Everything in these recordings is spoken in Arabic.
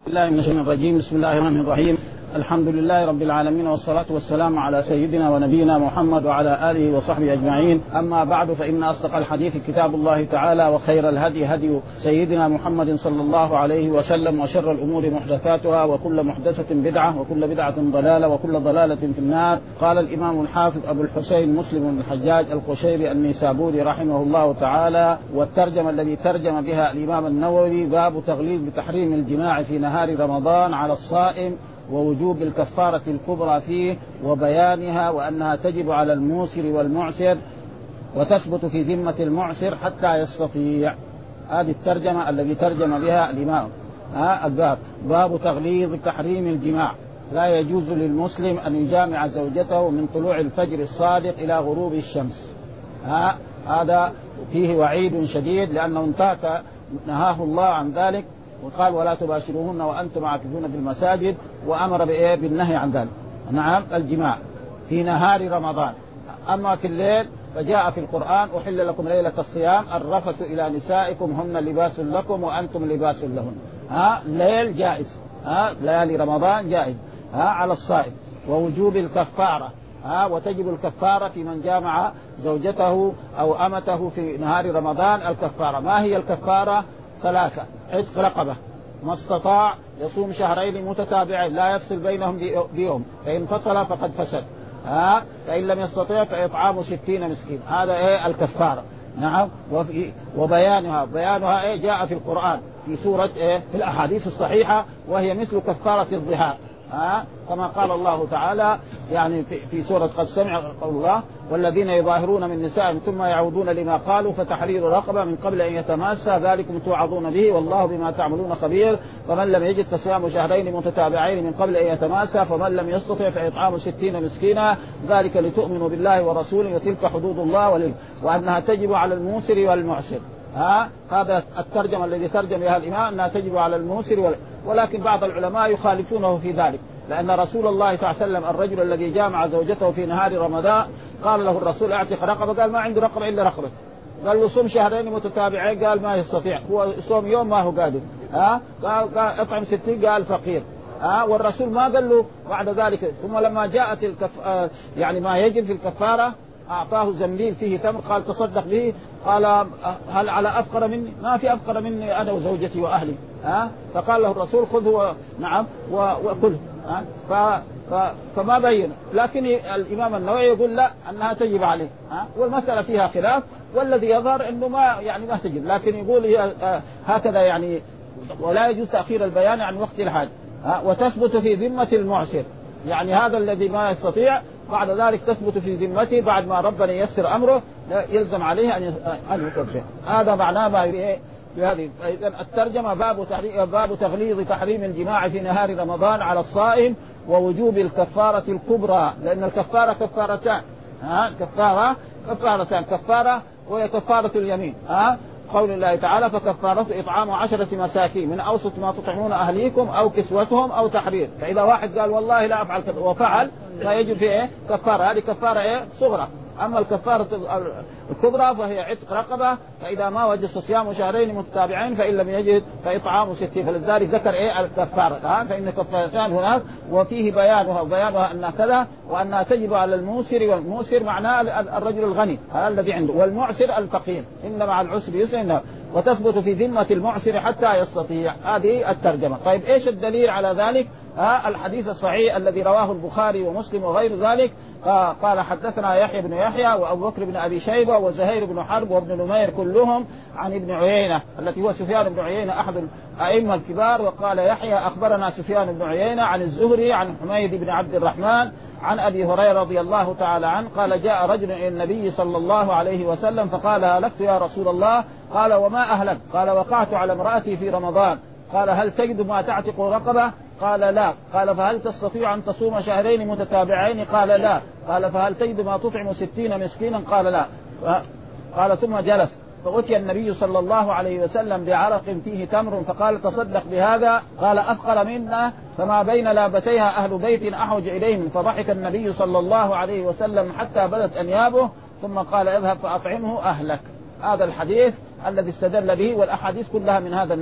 الله من الشيطان الرجيم. بسم الله الرحمن الرحيم. الحمد لله رب العالمين، والصلاة والسلام على سيدنا ونبينا محمد وعلى آله وصحبه أجمعين. أما بعد، فإن أصدق الحديث كتاب الله تعالى، وخير الهدي هدي سيدنا محمد صلى الله عليه وسلم، وشر الأمور محدثاتها، وكل محدثة بدعة، وكل بدعة ضلالة، وكل ضلالة في النار. قال الإمام الحافظ أبو الحسين مسلم بن الحجاج القشيري النيسابوري رحمه الله تعالى: والترجمة الذي ترجم بها الإمام النووي: باب تغليظ بتحريم الجماع في نهار رمضان على الصائم، ووجوب الكفارة الكبرى فيه، وبيانها، وأنها تجب على الموسر والمعسر، وتثبت في ذمة المعسر حتى يستطيع. هذه الترجمة الذي ترجم بها الإمام. الباب باب تغليظ تحريم الجماع. لا يجوز للمسلم أن يجامع زوجته من طلوع الفجر الصادق إلى غروب الشمس. هذا فيه وعيد شديد، لأنه نهاه الله عن ذلك، وقال: ولا تباشروهن وأنتم عاكفون في المساجد، وأمر بالنهي عن ذلك. نعم، الجماع في نهار رمضان. أما في الليل فجاء في القرآن: أحل لكم ليلة الصيام الرفث إلى نسائكم هن لباس لكم وأنتم لباس لهن. الليل جائز، ليالي رمضان جائز على الصائم. ووجوب الكفارة، وتجب الكفارة في من جامع زوجته أو أمته في نهار رمضان. الكفارة ما هي الكفارة؟ 3: عتق رقبة، ما استطاع يصوم شهرين متتابعين لا يفصل بينهم بيوم، فإن فصل فقد فسد. فإن لم يستطيع فإطعام 60 مسكين. هذا الكفارة. نعم. بيانها جاء في القرآن في سورة في الأحاديث الصحيحة، وهي مثل كفارة الظهار. كما قال الله تعالى يعني في سورة قد سمع قول الله: والذين يظاهرون من نسائهم ثم يعودون لما قالوا فتحرير رقبة من قبل أن يتماسى ذلكم توعظون به والله بما تعملون خبير، فمن لم يجد فصيام شهرين متتابعين من قبل أن يتماسى، فمن لم يستطع فإطعام 60 مسكينا، ذلك لتؤمنوا بالله ورسوله، وتلك حدود الله وأنها تجب على الموسر والمعسر. هذا الترجمة الذي ترجم بها الإمام أنها تجب على الموسر ولكن بعض العلماء يخالفونه في ذلك، لأن رسول الله صلى الله عليه وسلم الرجل الذي جامع زوجته في نهار رمضان قال له الرسول: اعتق رقبة، قال: ما عنده رقبة إلا رقبة. قال له: صوم شهرين متتابعين، قال: ما يستطيع، هو صوم يوم ما هو قادر. قال: اطعم 60، قال: فقير. والرسول ما قال له بعد ذلك. ثم لما جاءت يعني ما يجب في الكفارة أعطاه زنبيل فيه تمر، قال: تصدق به. قال: هل على أفقر مني؟ ما في أفقر مني أنا وزوجتي وأهلي. فقال له الرسول: خذه نعم وكله. فما بين، لكن الإمام النووي يقول لا، أنها تجب عليه. والمسألة فيها خلاف، والذي يظهر أنه ما تجب، لكن يقول هي هكذا يعني، ولا يجوز تأخير البيان عن وقت الحاجة. وتثبت في ذمة المعسر، يعني هذا الذي ما يستطيع بعد ذلك تثبت في ذمته بعد ما ربنا ييسر أمره، يلزم عليه أن يكفر. هذا معناه ما في هذه. إذن الترجمة: باب تغليظ تحريم الجماع في نهار رمضان على الصائم، ووجوب الكفارة الكبرى، لأن الكفارة كفارتان. كفارة وهي كفارة اليمين. قول الله تعالى: فكفارته إطعام 10 مساكين من أوسط ما تطعمون أهليكم أو كسوتهم أو تحرير. فإذا واحد قال: والله لا أفعل كذا وفعل، فيجب فيه كفارة. هذه كفارة صغرى. أما الكفارة الكبرى فهي عتق رقبة، فإذا ما وجد صيام شهرين متتابعين فإن لم يجد فإطعام 60. فلذلك ذكر الكفارة. فإن كفارتان هناك، وفيه بيانها أنها كذا، وأنها تجب على الموسر. والموسر معناه الرجل الغني الذي عنده، والمعسر الفقير. إن مع العسر يسرا، وتثبت في ذمة المعسر حتى يستطيع. هذه الترجمة. طيب إيش الدليل على ذلك؟ الحديث الصحيح الذي رواه البخاري ومسلم وغير ذلك. قال: حدثنا يحيى بن يحيى وأبو بكر بن أبي شيبة وزهير بن حرب وابن نمير كلهم عن ابن عيينة، التي هو سفيان بن عيينة أحد الأئمة الكبار. وقال يحيى: أخبرنا سفيان بن عيينة عن الزهري عن حميد بن عبد الرحمن عن أبي هريرة رضي الله تعالى عنه قال: جاء رجل إلى النبي صلى الله عليه وسلم فقال: هلكت يا رسول الله. قال: وما أهلك؟ قال: وقعت على امرأتي في رمضان. قال: هل تجد ما تعتق رقبة؟ قال: لا. قال: فهل تستطيع أن تصوم شهرين متتابعين؟ قال: لا. قال: فهل تجد ما تطعم 60 مسكينا؟ قال: لا. قال: ثم جلس، فأتي النبي صلى الله عليه وسلم بعرق فيه تمر، فقال: تصدق بهذا. قال: أثقل منا، فما بين لابتيها أهل بيت أحوج إليهم. فضحك النبي صلى الله عليه وسلم حتى بدت أنيابه، ثم قال: اذهب فأطعمه أهلك. هذا الحديث الذي استدل به، والأحاديث كلها من هذا النوع.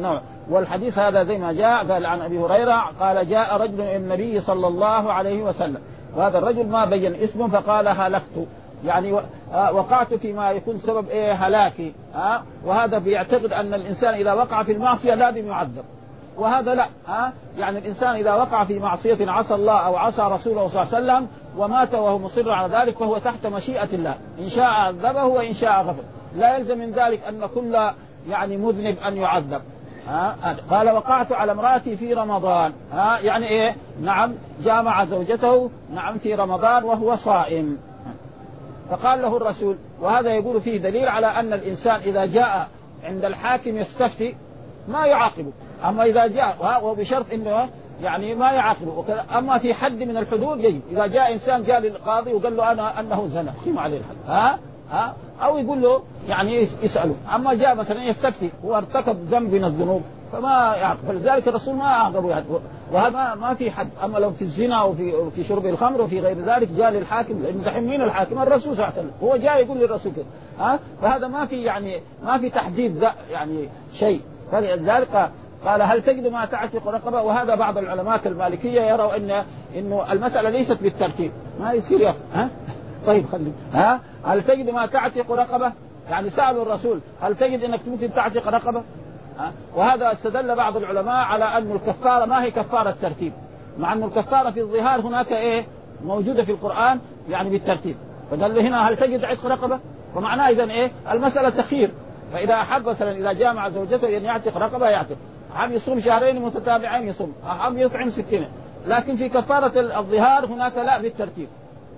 والحديث هذا زي ما جاء قال عن أبي هريرة قال جاء رجل إلى النبي صلى الله عليه وسلم، وهذا الرجل ما بين اسمه فقال هلكت، يعني وقعت فيما يكون سبب هلاكي. وهذا بيعتقد أن الإنسان إذا وقع في المعصية لازم يعذب، وهذا لا. يعني الإنسان إذا وقع في معصية عصى الله أو عصى رسوله صلى الله عليه وسلم ومات وهو مصر على ذلك فهو تحت مشيئة الله، إن شاء عذبه وإن شاء غفر، لا يلزم من ذلك أن كل يعني مذنب أن يعذب. قال وقعت على امرأتي في رمضان، يعني نعم جامع زوجته نعم في رمضان وهو صائم. فقال له الرسول، وهذا يقول فيه دليل على أن الإنسان إذا جاء عند الحاكم يستفتي ما يعاقبه، أما إذا جاء وبشرط إنه يعني ما يعاقبه. أما في حد من الحدود يجب، إذا جاء إنسان جاء للقاضي وقال له أنا أنه زنا قيم عليه الحد، أو يقول له يعني يسأله. أما جاء مثلا يستفتي هو ارتكب ذنب من الذنوب فما يعاقب، فلذلك الرسول ما أعاقبه يعني. وهذا ما في حد. أما لو في الزنا وفي شرب الخمر وفي غير ذلك جاء للحاكم، لأن دحين مين الحاكم؟ الرسول صلى الله عليه وسلم، هو جاء يقول للرسول كده. فهذا ما في يعني ما في تحديد يعني شيء. فلذلك قال هل تجد ما تعتق رقبة؟ وهذا بعض العلماء المالكية يروا إنه المسألة ليست بالترتيب، ما يصير يفهم. طيب خلي هل تجد ما تعتق رقبة؟ يعني سألوا الرسول هل تجد انك ممكن تعتق رقبة؟ وهذا استدل بعض العلماء على أن الكفارة ما هي كفارة ترتيب، مع أن الكفارة في الظهار هناك موجودة في القرآن يعني بالترتيب. فقال له هنا هل تجد عتق رقبة؟ ومعناه إذن المسألة تخير. فإذا أحب مثلا إذا جاء مع زوجته أن يعتق رقبة يعتق، عم يصوم شهرين متتابعين يصوم، عم يطعم 60. لكن في كفارة الظهار هناك لا بالترتيب.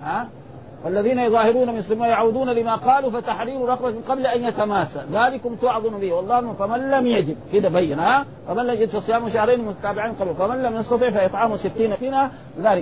والذين يظاهرون من ثم يعودون لما قالوا فتحرير رقبة من قبل أن يتماسى ذلكم توعظون به والله فمن لم يجد كده بين فمن لم يجد فصيام شهرين متتابعين قبل فمن لم يستطع فإطعام 60 مسكينا ذلك.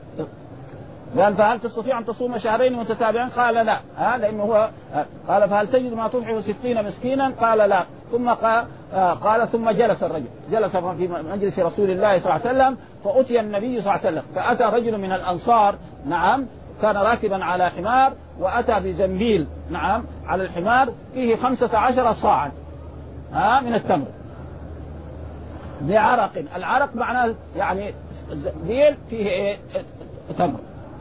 قال فهل تستطيع أن تصوم شهرين متتابعين؟ قال لا. لأنه هو قال فهل تجد ما تطعم 60 مسكينا؟ قال لا. ثم قال ثم جلس الرجل، جلس في مجلس رسول الله صلى الله عليه وسلم، فأتي النبي صلى الله عليه وسلم، فأتى رجل من الأنصار نعم كان راكبا على حمار، وأتى بزنبيل نعم على الحمار فيه 15 صاعا من التمر بعرق. العرق معناه يعني زنبيل فيه تمر.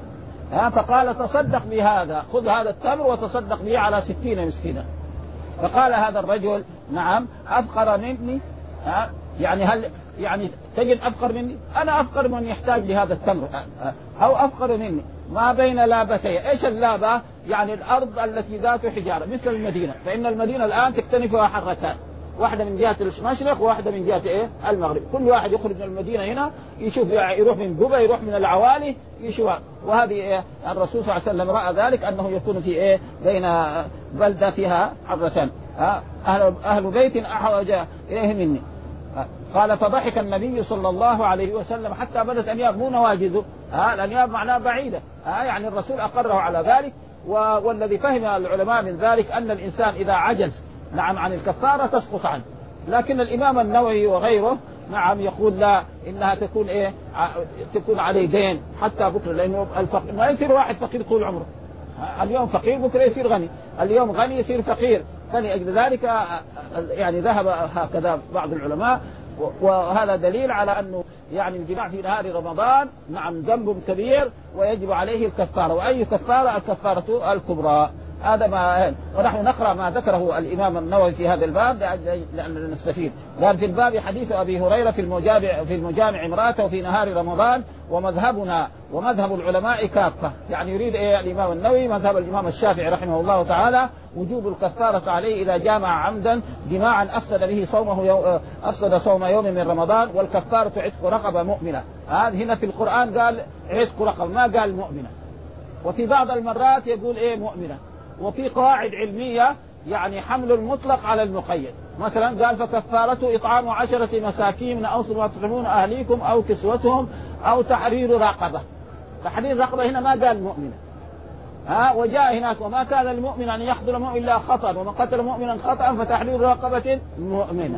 فقال تصدق بهذا، خذ هذا التمر وتصدق به على 60 مسكينا. فقال هذا الرجل نعم أفقر مني، يعني هل يعني تجد أفقر مني؟ أنا أفقر من يحتاج لهذا التمر أو أفقر مني. ما بين لابتي، إيش اللابة؟ يعني الأرض التي ذات حجارة مثل المدينة، فإن المدينة الآن تكتنفها حرتان، واحدة من جهة المشرق وواحدة من جهة المغرب. كل واحد يخرج من المدينة هنا يشوف، يروح من جبة يروح من العوالي يشوف. وهذه الرسول صلى الله عليه وسلم رأى ذلك أنه يكون في بين بلدة فيها حرتان، أهل بيت أحوج إليه مني. قال فضحك النبي صلى الله عليه وسلم حتى بدت أنياب، مو نواجذه، الأنياب معناها بعيدة، يعني الرسول أقره على ذلك. والذي فهم العلماء من ذلك أن الإنسان إذا عجز نعم عن الكفارة تسقط عنه. لكن الإمام النووي وغيره نعم يقول لا، إنها تكون تكون عليه دين حتى بكرة، لأنه ما يصير واحد فقير طول عمره، اليوم فقير بكرة يصير غني، اليوم غني يصير فقير. فلأجل ذلك يعني ذهب هكذا بعض العلماء، وهذا دليل على أنه يعني الجماع في نهار رمضان نعم ذنب كبير ويجب عليه الكفارة. وأي كفارة؟ الكفارة الكبرى. هذا ما ونحن نقرأ ما ذكره الإمام النووي في هذا الباب لأننا نستفيد. قال في الباب حديث أبي هريرة في المجامع امرأته في نهار رمضان، ومذهبنا ومذهب العلماء كافة. يعني يريد الإمام النووي مذهب الإمام الشافعي رحمه الله تعالى وجوب الكفارة عليه إذا جامع عمدا جماعا أفسد به صومه أفسد صوم يوم من رمضان، والكفارة عتق رقبة مؤمنة. هذا هنا في القرآن قال عتق رقبة ما قال مؤمنة، وفي بعض المرات يقول مؤمنة. وفي قواعد علمية يعني حمل المطلق على المقيد. مثلا قال فكفارته إطعام 10 مساكين أو تطعمون أهليكم أو كسوتهم أو تحرير رقبة. تحرير رقبة هنا ما قال مؤمنة. وجاء هناك وما كان المؤمن أن يقتل مؤمن إلا خطأ ومن قتل مؤمنا خطأ فتحرير رقبة مؤمنة.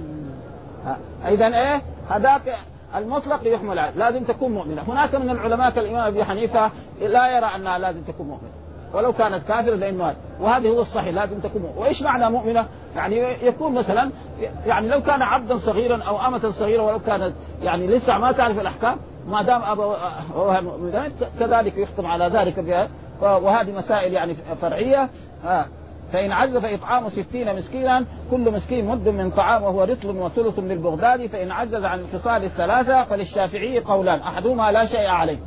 إذن هذاك المطلق يحمل عليه، لازم تكون مؤمنة. هناك من العلماء كالإمام أبي حنيفة لا يرى أنها لازم تكون مؤمنة، ولو كانت كافرة لأنه وهذه هو الصحيح لازم تكون. وإيش معنى مؤمنة؟ يعني يكون مثلا يعني لو كان عبدا صغيرا أو أمة صغيرة ولو كانت يعني لسه ما تعرف الأحكام ما دام أبوها مؤمنات كذلك يختم على ذلك بها. وهذه مسائل يعني فرعية. فإن عجز فإطعام 60 مسكينا كل مسكين مد من طعام وهو رطل وثلث للبغداد. فإن عجز عن الخصال الثلاثة فللشافعي قولان أحدهما لا شيء عليه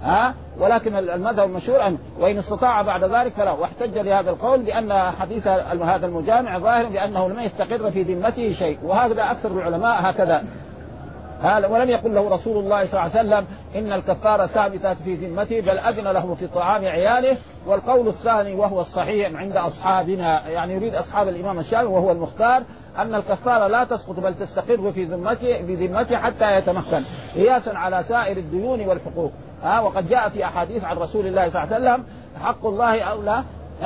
ولكن المذهب المشهور وإن استطاع بعد ذلك فلا. واحتج لهذا القول بأن حديث هذا المجامع ظاهر بأنه لم يستقر في ذمته شيء، وهذا أكثر العلماء هكذا. ولم يقل له رسول الله صلى الله عليه وسلم إن الكفارة ثابتة في ذمته بل أذن له في طعام عياله. والقول الثاني وهو الصحيح عند أصحابنا يعني يريد أصحاب الإمام الشافعي وهو المختار أن الكفارة لا تسقط بل تستقر في ذمته حتى يتمكن قياسا على سائر الديون والحقوق. وقد جاء في أحاديث عن رسول الله صلى الله عليه وسلم حق الله أولى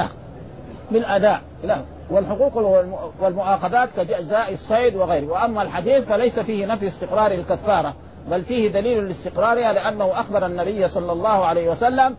بالأداء والحقوق والمؤاخذات كجزاء الصيد وغيره. وأما الحديث فليس فيه نفي استقرار الكفارة بل فيه دليل لاستقرارها لأنه أخبر النبي صلى الله عليه وسلم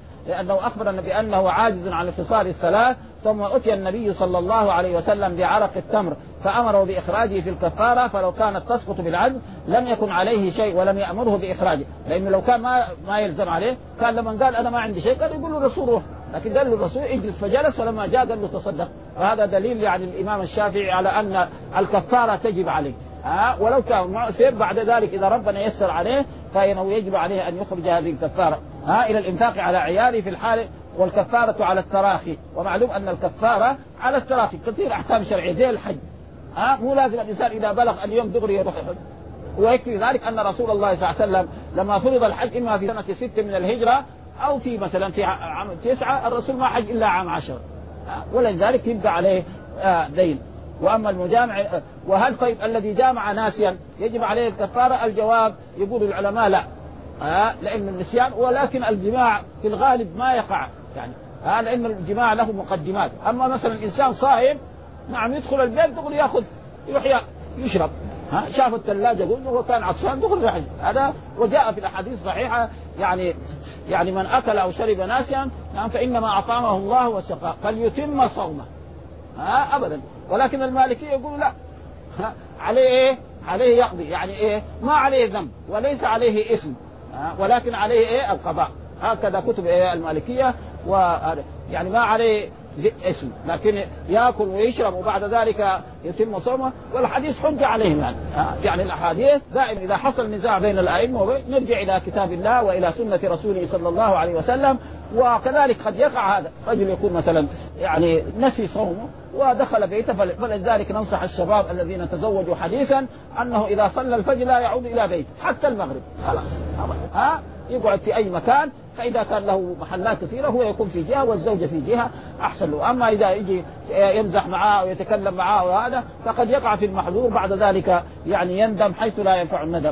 بأنه عاجز عن الخصال الثلاث ثم أتي النبي صلى الله عليه وسلم بعرق التمر فأمره بإخراجه في الكفارة. فلو كانت تسقط بالعجز لم يكن عليه شيء ولم يأمره بإخراجه لأنه لو كان ما يلزم عليه كان لما قال أنا ما عندي شيء كان يقول له الرسول روح، لكن قال له الرسول اجلس فجلس ولما جاء قال له تصدق. وهذا دليل يعني الإمام الشافعي على أن الكفارة تجب عليه ولو كان معسر بعد ذلك إذا ربنا يسر عليه فإنه يجب عليه أن يخرج هذه الكفارة إلى الإنفاق على عياله في الحال. والكفارة على التراخي ومعلوم أن الكفارة على التراخي كثير أحكام شرعية زي الحج مو لازم الإنسان إذا بلغ اليوم دغري يروح الحج. ويكفي ذلك أن رسول الله صلى الله عليه وسلم لما فرض الحج إما في سنة 6 من الهجرة أو في مثلا في عام 9 الرسول ما حج إلا عام 10 ولذلك يبقى عليه دين. وأما المجامع وهل طيب الذي جامع ناسيا يجب عليه الكفارة؟ الجواب يقول العلماء لا لأن النسيان ولكن الجماع في الغالب ما يقع يعني لأن الجماع له مقدمات. أما مثلا الإنسان صائم نعم يدخل البيت دخل يأخذ يروح يشرب شاف الثلاجة يقول هو كان عطشان دخل يحج هذا. وجاء في الأحاديث الصحيحة يعني من أكل أو شرب ناسيا فإنما أطعمه الله وسقاه فليتم صومه أبدا. ولكن المالكية يقول لا عليه إيه؟ عليه يقضي يعني إيه ما عليه ذنب وليس عليه اسم ولكن عليه إيه القضاء. هكذا كتب إيه المالكية يعني ما عليه اسم لكن يأكل ويشرب وبعد ذلك يتم صومه. والحديث حجة عليهم يعني الأحاديث دائما إذا حصل نزاع بين الأئمة نرجع إلى كتاب الله وإلى سنة رسوله صلى الله عليه وسلم. وكذلك قد يقع هذا رجل يكون مثلا يعني نسي صومه ودخل بيته فلذلك ننصح الشباب الذين تزوجوا حديثا أنه إذا صلى الفجر لا يعود إلى بيته حتى المغرب خلاص يقعد في أي مكان. فإذا كان له محلات كثيرة هو يكون في جهة والزوجة في جهة أحسن له. أما إذا يجي يمزح معاه ويتكلم معاه وهذا فقد يقع في المحظور بعد ذلك يعني يندم حيث لا ينفع الندم.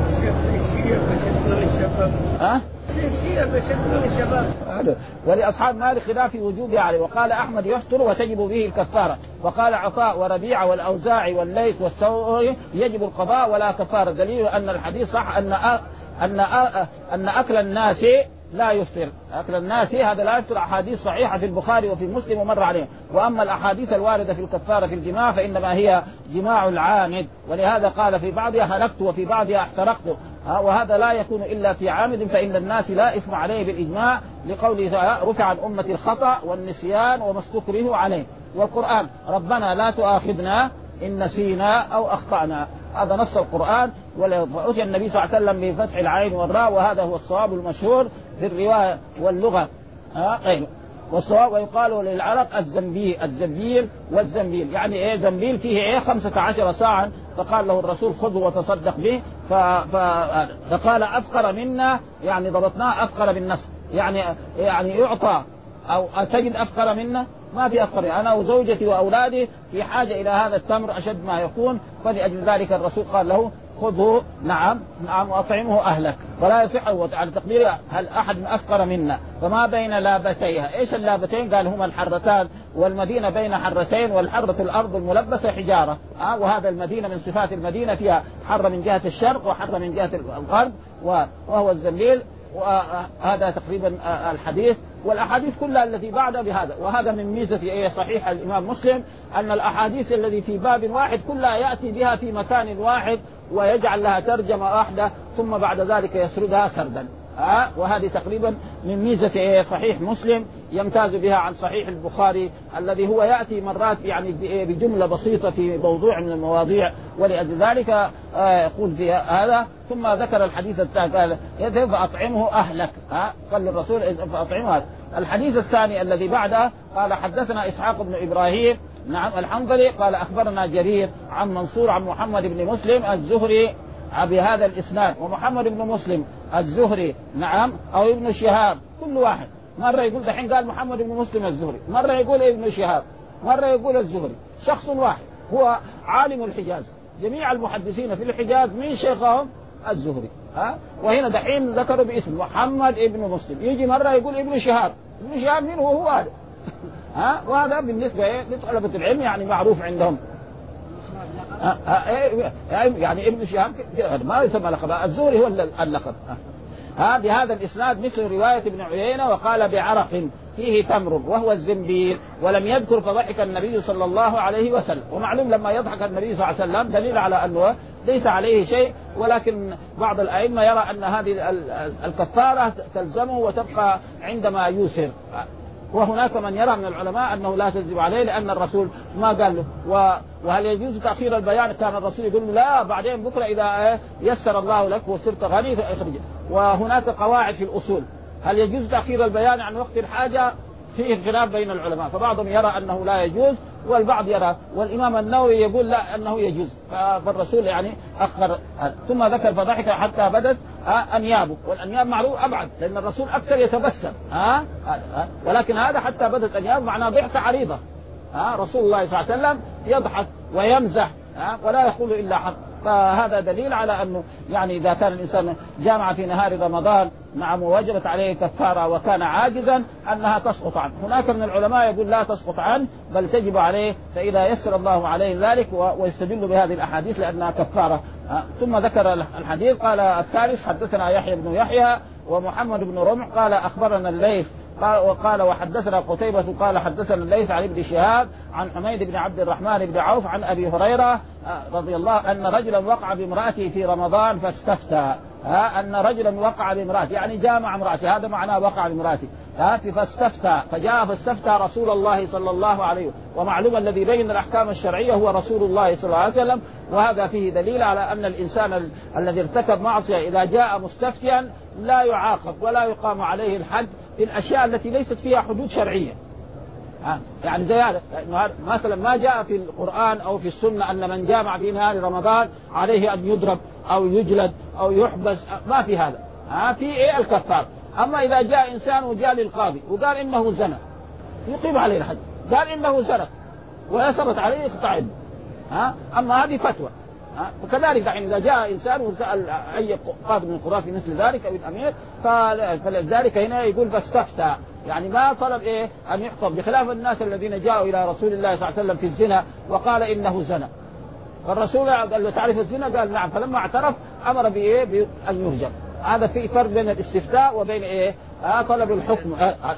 ولأصحاب مالك خلاف في وجوبها عليه. وقال أحمد يفطر وتجب به الكفارة. وقال عطاء وربيعة والأوزاعي والليث والثوري يجب القضاء ولا كفارة. دليل أن الحديث صح أن أكل الناس لا يفطر. أكل الناس هذا لا يفطر. أحاديث صحيحة في البخاري وفي مسلم ومر عليه. وأما الأحاديث الواردة في الكفارة في الجماع فإنما هي جماع العامد ولهذا قال في بعضها هلكت وفي بعضها احترقت وهذا لا يكون إلا في عامد فإن الناس لا إثم عليه بالإجماع لقوله رفع عن أمة الخطأ والنسيان وما استكره عليه. والقرآن ربنا لا تؤاخذنا إن نسينا أو أخطأنا هذا نص القرآن. وأتي النبي صلى الله عليه وسلم بفتح العين والراء وهذا هو الصواب المشهور في الرواية واللغة والصواب. ويقال للعرق الزنبيل والزنبيل يعني إيه زنبيل فيه إيه 15 ساعة فقال له الرسول خذه وتصدق به فقال أفقر منا يعني ضبطناه أفقر بالنص يعني يعطى أو تجد أفقر منا ما في أفقر. أنا وزوجتي وأولادي في حاجة إلى هذا التمر أشد ما يكون فلأجل ذلك الرسول قال له خذه نعم وأطعمه أهلك. ولا يصح على تقدير هل أحد أفقر منا فما بين لابتيها. إيش اللابتين؟ قال هما الحرتان والمدينة بين حرتين والحرة الأرض الملبسة حجارة وهذا المدينة من صفات المدينة فيها حر من جهة الشرق وحر من جهة الغرب وهو الزنبيل وهذا تقريبا الحديث، والأحاديث كلها التي بعدها بهذا. وهذا من ميزة صحيح الإمام مسلم أن الأحاديث التي في باب واحد كلها يأتي بها في مكان واحد ويجعل لها ترجمة واحدة ثم بعد ذلك يسردها سردا. وهذه تقريبا من ميزة صحيح مسلم يمتاز بها عن صحيح البخاري الذي هو يأتي مرات يعني بجملة بسيطة في موضوع من المواضيع، ولأجل ذلك يقول في هذا. ثم ذكر الحديث الثاني قال اذهب فأطعمه أهلك، قال الرسول فأطعمه أهلك. الحديث الثاني الذي بعده قال حدثنا إسحاق بن إبراهيم نعم الحنظلي قال أخبرنا جرير عن منصور عن محمد بن مسلم الزهري بهذا الإسناد. ومحمد بن مسلم الزهري نعم أو ابن شهاب كل واحد مرة يقول دحين قال محمد بن مسلم الزهري، مرة يقول ابن شهاب، مرة يقول الزهري، شخص واحد هو عالم الحجاز. جميع المحدثين في الحجاز من شيخهم الزهري. وهنا دحين ذكروا باسم محمد ابن مسلم، يجي مرة يقول ابن شهاب. ابن شهاب مين هو هذا؟ وهذا بالنسبة لطلبة العلم يعني معروف عندهم. يعني ابن شهاب ما يسمى لقب، الزهري هو اللقب. بهذا الإسناد مثل رواية ابن عيينة وقال بعرق فيه تمر وهو الزنبيل ولم يذكر فضحك النبي صلى الله عليه وسلم. ومعلوم لما يضحك النبي صلى الله عليه وسلم دليل على أنه ليس عليه شيء، ولكن بعض الأئمة يرى أن هذه الكفارة تلزمه وتبقى عندما يوسر. وهناك من يرى من العلماء أنه لا تجب عليه لأن الرسول ما قال له. وهل يجوز تأخير البيان؟ كان الرسول يقول لا بعدين بكرة إذا يسر الله لك وصرت غني فاخرج. وهناك قواعد في الأصول، هل يجوز تأخير البيان عن وقت الحاجة؟ فيه خلاف بين العلماء، فبعضهم يرى أنه لا يجوز والبعض يرى، والإمام النووي يقول لا أنه يجوز. فالرسول يعني أخر. ثم ذكر فضحك حتى بدت أنيابه، والأنياب معروف أبعد لأن الرسول أكثر يتبسم ولكن هذا حتى بدت أنيابه معناه ضحكة عريضة. رسول الله صلى الله عليه وسلم يضحك ويمزح ولا يقول إلا حق. فهذا دليل على أنه يعني إذا كان الإنسان جامع في نهار رمضان نعم ووجبت عليه كفارة وكان عاجزا أنها تسقط عنه. هناك من العلماء يقول لا تسقط عنه بل تجب عليه فإذا يسر الله عليه ذلك، ويستدل بهذه الأحاديث لأنها كفارة. ثم ذكر الحديث قال الثالث حدثنا يحيى بن يحيى ومحمد بن رمح قال أخبرنا الليث وقال وحدثنا قتيبة قال حدثنا الليث عن ابن شهاب عن حميد بن عبد الرحمن بن عوف عن أبي هريرة رضي الله أن رجلا وقع بامرأته في رمضان فاستفتى. أن رجلا وقع بامرأته يعني جامع امرأته، هذا معناه وقع بامرأته. فاستفتى فجاء فاستفتى رسول الله صلى الله عليه وسلم. ومعلوم الذي بين الأحكام الشرعية هو رسول الله صلى الله عليه وسلم. وهذا فيه دليل على أن الإنسان الذي ارتكب معصية إذا جاء مستفتيا لا يعاقب ولا يقام عليه الحد في الأشياء التي ليست فيها حدود شرعية. يعني زي هذا مثلا ما جاء في القرآن أو في السنة أن من جامع في نهار رمضان عليه أن يضرب أو يجلد أو يحبس، ما في هذا. في إيه الكفار. أما إذا جاء إنسان وجاء للقاضي وقال إنه زنا يقيم عليه الحد، قال إنه سرق ويثبت عليه يقطع يده. أما هذه فتوى. وكذلك دحين إذا جاء إنسان وسأل أي قاضي من القضاة في مثل ذلك أو الأمير فلذلك هنا يقول فاستفتى يعني ما طلب أن يحكم، بخلاف الناس الذين جاءوا إلى رسول الله صلى الله عليه وسلم في الزنا وقال إنه زنا، فالرسول قال له تعرف الزنا؟ قال نعم، فلما اعترف أمر بأن يرجم. هذا في فرق بين الاستفتاء وبين طلب الحكم.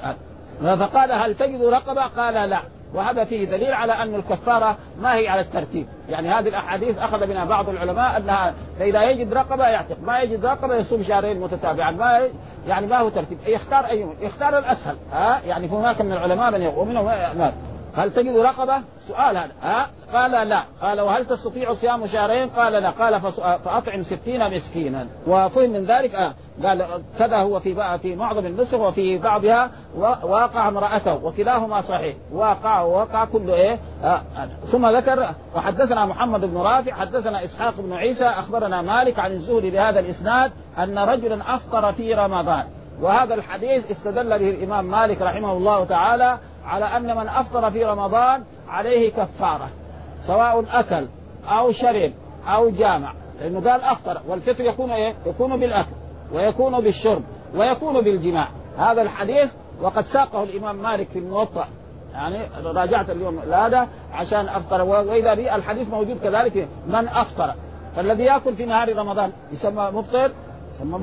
فقال هل تجد رقبة؟ قال لا. وهذا فيه دليل على أن الكفارة ما هي على الترتيب. يعني هذه الأحاديث أخذ منها بعض العلماء أنها فإذا يجد رقبة يعتق، ما يجد رقبة يصوم شهرين متتابعا، يعني ما هو ترتيب، يختار أيهم، يختار الأسهل. يعني هناك من العلماء من ومنهم هل تجد رقبة؟ سؤال هذا. قال لا. قال وهل تستطيع صيام شهرين؟ قال لا. قال فأطعم 60 مسكينا. وفهم من ذلك قال كذا هو في معظم النسخ وفي بعضها واقع امرأته، وكلاهما صحيح، وقع كله ثم ذكر وحدثنا محمد بن رافع حدثنا إسحاق بن عيسى أخبرنا مالك عن الزهري بهذا الإسناد أن رجلا أفطر في رمضان. وهذا الحديث استدل به الإمام مالك رحمه الله تعالى على أن من أفطر في رمضان عليه كفارة سواء أكل أو شرب أو جامع، لأنه قال أفطر، والفطر يكون يكون بالأكل ويكون بالشرب ويكون بالجماع. هذا الحديث وقد ساقه الإمام مالك في الموطأ، يعني راجعت اليوم هذا عشان أفطر. وإذا به الحديث موجود كذلك من أفطر، فالذي يأكل في نهار رمضان يسمى مفطر، يسمى مفطر.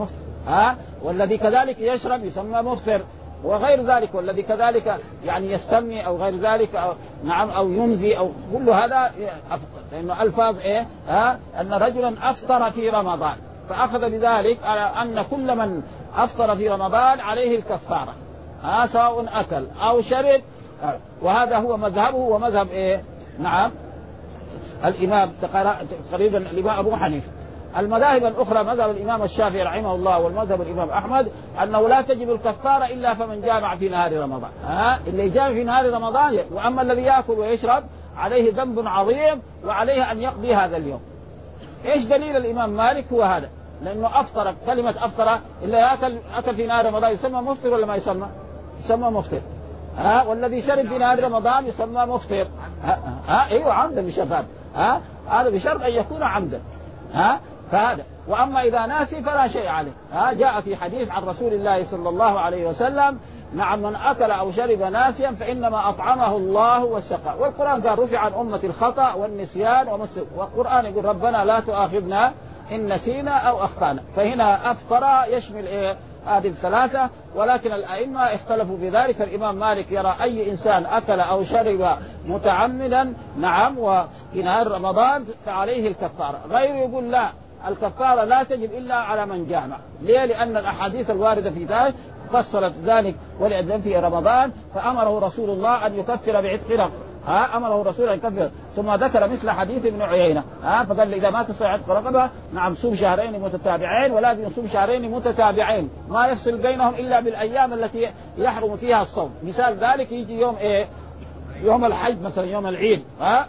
والذي كذلك يشرب يسمى مفطر وغير ذلك، والذي كذلك يعني يستمي أو غير ذلك أو نعم أو ينزي أو كل هذا لأنه ألفاظ أن رجلا أفطر في رمضان، فأخذ بذلك على أن كل من أفطر في رمضان عليه الكفارة سواء أكل أو شرب، وهذا هو مذهبه ومذهب نعم الإمام تقريبا الإمام أبو حنيفة. المذاهب الأخرى مذهب الإمام الشافعي رحمه الله والمذهب الإمام أحمد أنه لا تجب الكفارة إلا فمن جامع في نهار رمضان، اللي جامع في نهار رمضان، وأما الذي يأكل ويشرب عليه ذنب عظيم وعليه أن يقضي هذا اليوم. إيش دليل الإمام مالك؟ هو هذا، لأنه أفطر، كلمة أفطر إلا أكل في نهار رمضان يسمى مفطر ولا ما يسمى؟ يسمى مفطر. والذي شرب في نهار رمضان يسمى مفطر. أيوة عمدا بشفاف، هذا بشرط أن يكون عمدا. فهذا. وأما إذا ناسي فلا شيء عليه. جاء في حديث عن رسول الله صلى الله عليه وسلم نعم من أكل أو شرب ناسيا فإنما أطعمه الله وسقاه. والقرآن قال رفع عن أمة الخطأ والنسيان والقرآن يقول ربنا لا تؤاخذنا إن نسينا أو أخطأنا. فهنا أفطر يشمل هذه الثلاثة، ولكن الأئمة اختلفوا في ذلك. الإمام مالك يرى أي إنسان أكل أو شرب متعمدا نعم وفي نهار رمضان فعليه الكفارة. غير يقول لا، الكفارة لا تجب إلا على من جامع. ليه؟ لأن الأحاديث الواردة في ذلك فصلت ذلك ولأذن في رمضان فأمره رسول الله أن يكفر بعتق رقبة. أمره رسول أن يكفر، ثم ذكر مثل حديث ابن عيينة فقال إذا ما تستطيع عتق رقبة نعم صوم شهرين متتابعين، ولا يصوم شهرين متتابعين ما يفصل بينهم إلا بالأيام التي يحرم فيها الصوم. مثال ذلك يجي يوم يوم الحج مثلا يوم العيد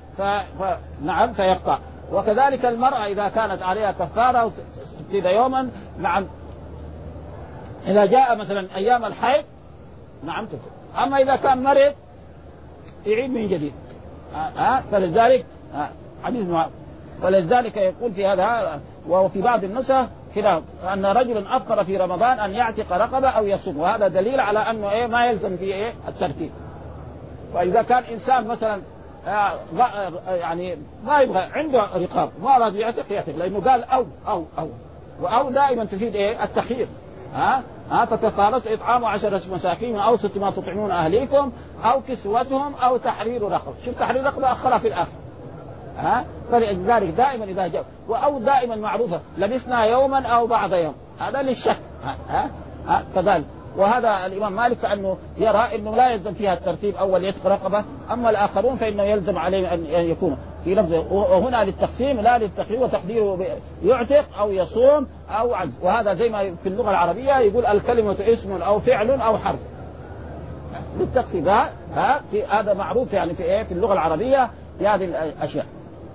نعم فيقطع. وكذلك المرأة إذا كانت عليها كفارة 60 يوما نعم إذا جاء مثلا أيام الحيض نعم تفطر. أما إذا كان مريض يعيد من جديد. فلذلك حديث ولذلك يقول في هذا وفي بعض النسخ كده أن رجلا أفطر في رمضان أن يعتق رقبة أو يصوم، وهذا دليل على أنه ما يلزم فيه الترتيب. وإذا كان إنسان مثلا يعني ما يبغى عنده رقاب ما أراد يعتق لأنه قال أو دائما تفيد التخيير. فكفارة إطعام 10 مساكين من أوسط ما تطعمون أهليكم أو كسوتهم أو تحرير رقبة. شوف تحرير رقبة أخرها في الآخر. فلذلك دائما إذا جاء أو دائما معروفة لبسنا يوما أو بعض يوم، هذا للشك. كذلك. وهذا الإمام مالك كأنه يرى أنه لا يلزم فيها الترتيب أول يعتق رقبة، أما الآخرون فإنه يلزم عليه أن يكون في لفظه. وهنا للتقسيم لا للتقرير، وتقديره يعتق أو يصوم أو عجز. وهذا زي ما في اللغة العربية يقول الكلمة اسم أو فعل أو حرف للتقسيم. هذا معروف يعني في اللغة العربية في هذه الأشياء.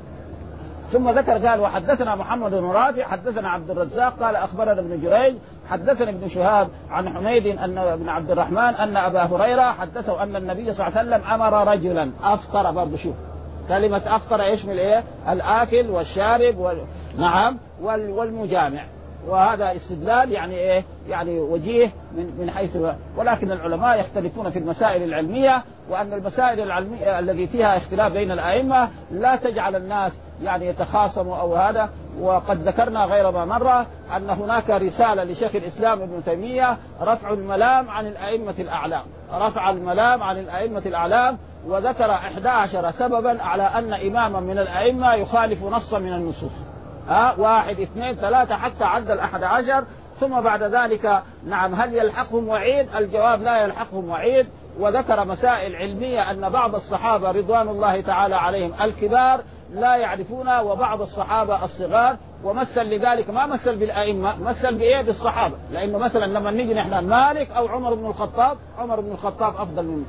ثم ذكر قال وحدثنا محمد بن رافع حدثنا عبد الرزاق قال أخبرنا ابن جريج حدثنا ابن شهاب عن حميد أن ابن عبد الرحمن أن أبا هريرة حدثه أن النبي صلى الله عليه وسلم أمر رجلا أفطر. برضه شوف كلمة أفطر يشمل الآكل والشارب نعم والمجامع. وهذا استدلال يعني يعني وجيه من حيث، ولكن العلماء يختلفون في المسائل العلمية، وأن المسائل العلمية الذي فيها اختلاف بين الأئمة لا تجعل الناس يعني يتخاصموا أو هذا. وقد ذكرنا غير ما مرة أن هناك رسالة لشيخ الإسلام ابن تيمية رفع الملام عن الأئمة الأعلام، رفع الملام عن الأئمة الأعلام، وذكر 11 سببا على أن إماما من الأئمة يخالف نصا من النصوص. 1 2 3 حتى عد 11. ثم بعد ذلك نعم هل يلحقهم وعيد؟ الجواب لا يلحقهم وعيد. وذكر مسائل علمية أن بعض الصحابة رضوان الله تعالى عليهم الكبار لا يعرفون، وبعض الصحابة الصغار. ومثل لذلك ما مثل بالأئمة، مثل بالصحابة. لأنه مثلا لما نيجي نحن مالك أو عمر بن الخطاب، عمر بن الخطاب أفضل منه.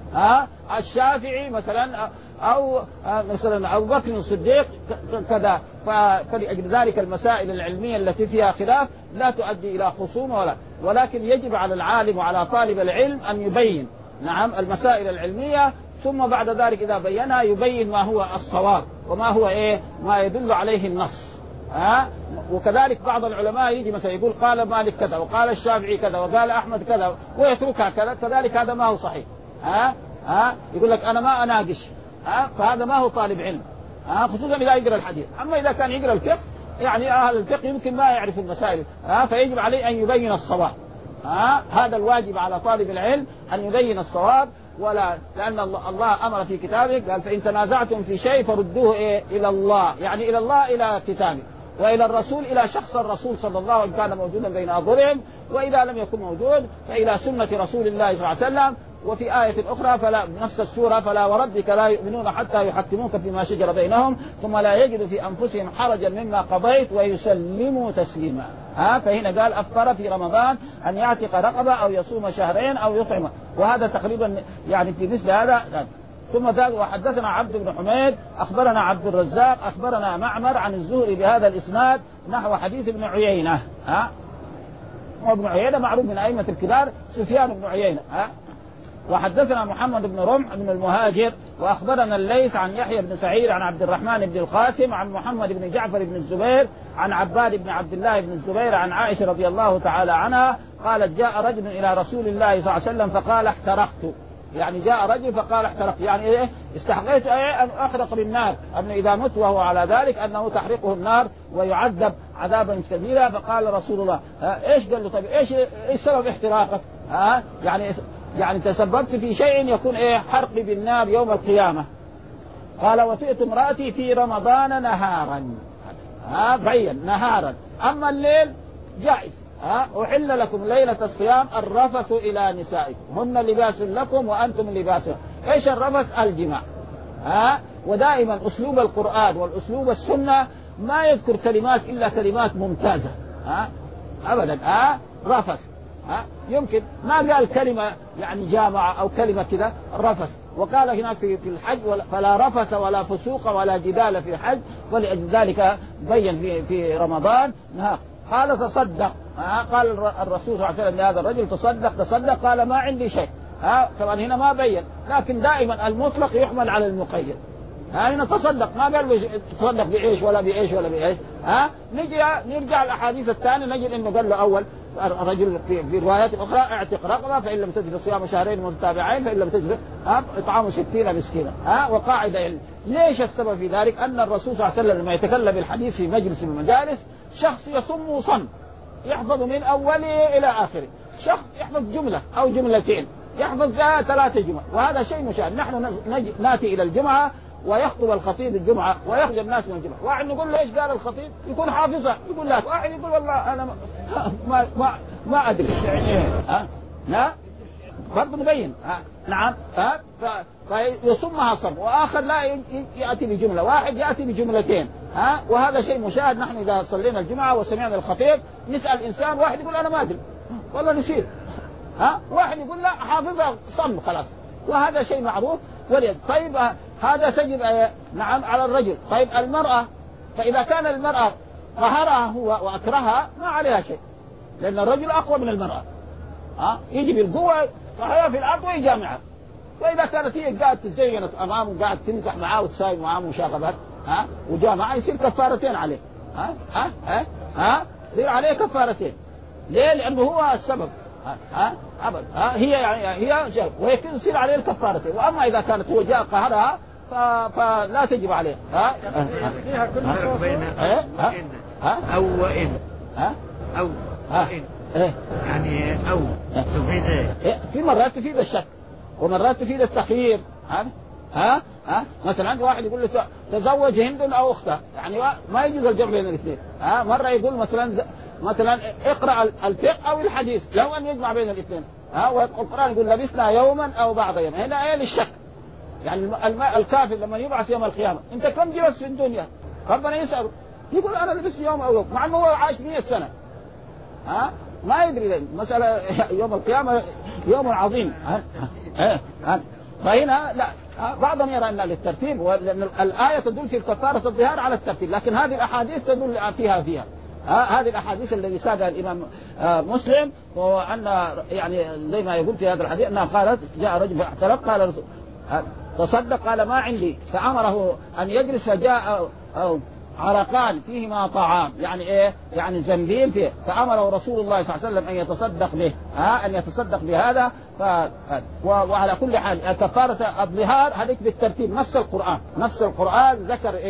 الشافعي مثلا أو مثلا أبو بكر الصديق كذا. فلأجل ذلك المسائل العلمية التي فيها خلاف لا تؤدي إلى خصومة ولكن يجب على العالم وعلى طالب العلم أن يبين نعم المسائل العلمية، ثم بعد ذلك إذا بينها يبين ما هو الصواب وما هو ما يدل عليه النص. وكذلك بعض العلماء يجي مثلا يقول قال مالك كذا وقال الشافعي كذا وقال أحمد كذا ويتركها كذا، كذلك هذا ما هو صحيح. يقول لك أنا ما أناقش، فهذا ما هو طالب علم، خصوصا إذا يقرأ الحديث. أما إذا كان يقرأ الفقه يعني أهل الفقه يمكن ما يعرف المسائل فيجب عليه أن يبين الصواب. هذا الواجب على طالب العلم أن يبين الصواب، ولا لأن الله أمر في كتابه قال فإن تنازعتم في شيء فردوه إلى الله، يعني إلى الله إلى كتابه، وإلى الرسول إلى شخص الرسول صلى الله عليه وسلم كان موجودا بين أظهرهم، وإذا لم يكن موجود فإلى سنة رسول الله صلى الله عليه وسلم. وفي آية أخرى فلا بنفس السورة فلا وربك لا يؤمنون حتى يحكموك فيما شجر بينهم ثم لا يجدوا في أنفسهم حرجا مما قضيت ويسلموا تسليما. فهنا قال أفطر في رمضان أن يعتق رقبة أو يصوم شهرين أو يطعم، وهذا تقريبا يعني في مثل هذا. ثم قال وحدثنا عبد بن حميد أخبرنا عبد الرزاق أخبرنا معمر عن الزهري بهذا الإسناد نحو حديث ابن عيينة. وابن عيينة معروف من أئمة الكبار سفيان بن عيينة. وحدثنا محمد بن رمح بن المهاجر وأخبرنا الليث عن يحيى بن سعيد عن عبد الرحمن بن القاسم عن محمد بن جعفر بن الزبير عن عباد بن عبد الله بن الزبير عن عائشة رضي الله تعالى عنها قالت جاء رجل إلى رسول الله صلى الله عليه وسلم فقال احترقت، يعني جاء رجل فقال احترقت يعني إيه استحقيت أن أحرق بالنار، أن إذا مت وهو على ذلك أنه تحرقه النار ويعذب عذابا شديدا. فقال رسول الله إيش قال له طيب إيش سبب احتراقك؟ يعني تسببت في شيء يكون حرق بالنار يوم القيامة. قال وفئت امرأتي في رمضان نهارا، بين نهارا، أما الليل جائز. أحل لكم ليلة الصيام الرفث إلى نسائكم هن لباس لكم وأنتم لباس. إيش الرفث؟ الجماع. ودائما أسلوب القرآن والأسلوب السنة ما يذكر كلمات إلا كلمات ممتازة أبدا. رفث يمكن ما قال كلمة يعني جامعة أو كلمة كذا رفث. وقال هنا في الحج فلا رفث ولا فسوق ولا جدال في الحج، ولأجل ذلك بين في رمضان. قال تصدق. قال الرسول صلى الله عليه وسلم لهذا الرجل تصدق قال ما عندي شيء. طبعا هنا ما بين، لكن دائما المطلق يحمل على المقيد. هنا تصدق ما قال تصدق بإيش ولا بإيش ولا بإيش. نرجع الأحاديث الثانية نجد إنه قال له أول الرجل في روايات أخرى اعتق رقبة فإن لم تجد صيام شهرين متتابعين فإن لم تجد إطعام 60 مسكينا. وقاعدة يعني ليش السبب في ذلك؟ أن الرسول صلى الله عليه وسلم لما يتكلم الحديث في مجلس من المجالس شخص يصم وصم يحفظ من أوله إلى آخره، شخص يحفظ جملة أو جملتين يحفظ 3 جمل، وهذا شيء مشاهد. نحن نأتي إلى الجمعة ويخطب الخطيب الجمعة ويخرج الناس من الجمعة، واحد نقول له ايش قال الخطيب يكون حافظه يقول لا، واحد يقول والله انا ما ادري يعني لا برضه مبين نعم فيصمها صم، واخر لا ياتي بجمله، واحد ياتي بجملتين وهذا شيء مشاهد. نحن اذا صلينا الجمعة وسمعنا الخطيب نسال انسان واحد يقول انا ما ادري والله نسير، واحد يقول لا حافظها صم خلاص، وهذا شيء معروف. طيب هذا تجب نعم على الرجل. طيب المرأة فإذا كان المرأة قهرها هو وأكرهها ما عليها شيء، لأن الرجل أقوى من المرأة يجي بالقوة وهي في الأرض ويجامعها. وإذا كانت هي قاعد تزينت أمامه قاعد تمزح معاه وتساوي معاه مشاغبات وجامعة يصير كفارتين عليه. يصير عليه كفارتين. ليه؟ لأنه هو السبب أبدا. هي يعني هي شيء ويكون يصير عليه الكفارتين. وأما إذا كانت هو جاء قهرها فلا تجب عليه. فيها كل فرق بين أو وإن أو وإن يعني أو تفيد في مرات تفيد الشك ومرات تفيد التخيير. مثلا واحد يقول له تزوج هند أو أختها، يعني ما يجوز الجمع بين الاثنين. مرة يقول مثلا اقرأ الفقه أو الحديث لو أن يجمع بين الاثنين. والقرآن يقول لبسنا يوما أو بعض يوم، هنا للشك. يعني الكافر لما يبعث يوم القيامة انت كم جلس في الدنيا؟ ربنا يسأل يقول انا لبست يوم او يوم، مع انه هو عاش 100 سنة. ما يدري لين مسألة يوم القيامة يوم عظيم. فهنا لا بعضهم يرى ان للترتيب، لأن الآية تدل في كفارة الظهار على الترتيب، لكن هذه الأحاديث تدل فيها. هذه الأحاديث الذي سادها الإمام مسلم، وأن يعني زي ما يقول في هذا الحديث أنها قالت جاء رجل فاحترق قال تصدق قال ما عندي، فأمره أن يجلس فجاء عرقان فيهما طعام، يعني إيه يعني زنبيل فيه، فأمره رسول الله صلى الله عليه وسلم أن يتصدق به أن يتصدق بهذا. وعلى كل حال كفارة الظهار هذيك بالترتيب نفس القرآن ذكر إيه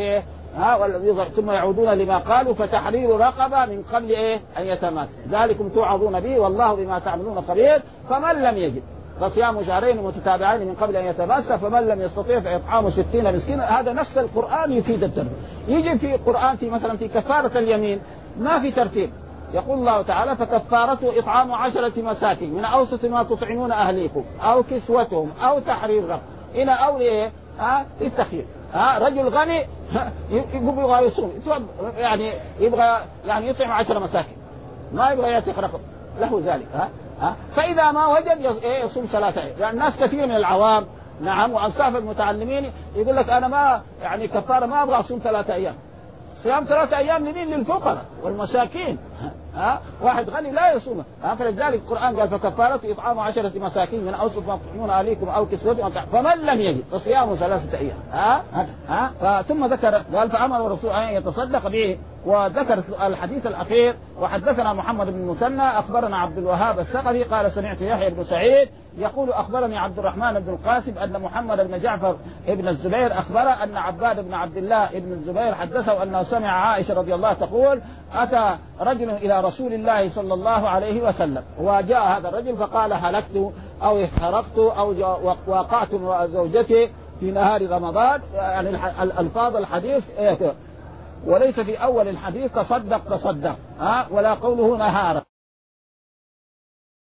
ثم يعودون لما قالوا فتحرير رقبة من قبل أن يتماس ذلكم توعظون به والله بما تعملون خبير. فمن لم يجد فصيام شهرين متتابعين من قبل أن يتماس فمن لم يستطيع فإطعام 60 مسكينا. هذا نفس القرآن يفيد الترتيب. يجي في القرآن في مثلا في كفارة اليمين ما في ترتيب. يقول الله تعالى فكفارته إطعام 10 مساكين من أوسط ما تطعمون أهليكم أو كسوتهم أو تحرير رقبة. هنا أو إيه التخيير. رجل غني يبغى يصوم يعني يبغى يعني يطعم 10 مساكين ما يبغى يعتق رقبة له ذلك. فإذا ما وجد يصوم 3 أيام. يعني الناس كثير من العوام نعم وأنصاف المتعلمين يقول لك أنا ما يعني كفارة ما أبغى أصوم 3 أيام. صيام 3 أيام لمين؟ للفقراء والمساكين. واحد غني لا يصوم. فلذلك القرآن قال فكفارة إطعام 10 مساكين من أوسط ما تطعمون أهليكم أو كسوتهم فمن لم يجد فصيام 3 أيام. ثم ذكر قال فأمر الرسول أن يتصدق به. وذكر الحديث الأخير وحدثنا محمد بن مسنى أخبرنا عبد الوهاب الثقفي قال سمعت يحيى بن سعيد يقول أخبرني عبد الرحمن بن القاسم أن محمد بن جعفر ابن الزبير أخبر أن عباد بن عبد الله ابن الزبير حدثه أنه سمع عائشة رضي الله تقول أتى رجل إلى رسول الله صلى الله عليه وسلم وجاء هذا الرجل فقال هلكت أو احترقت أو وقعت زوجتي في نهار رمضان. يعني الألفاظ الحديث وليس في أول الحديث تصدق ولا قوله نهارا.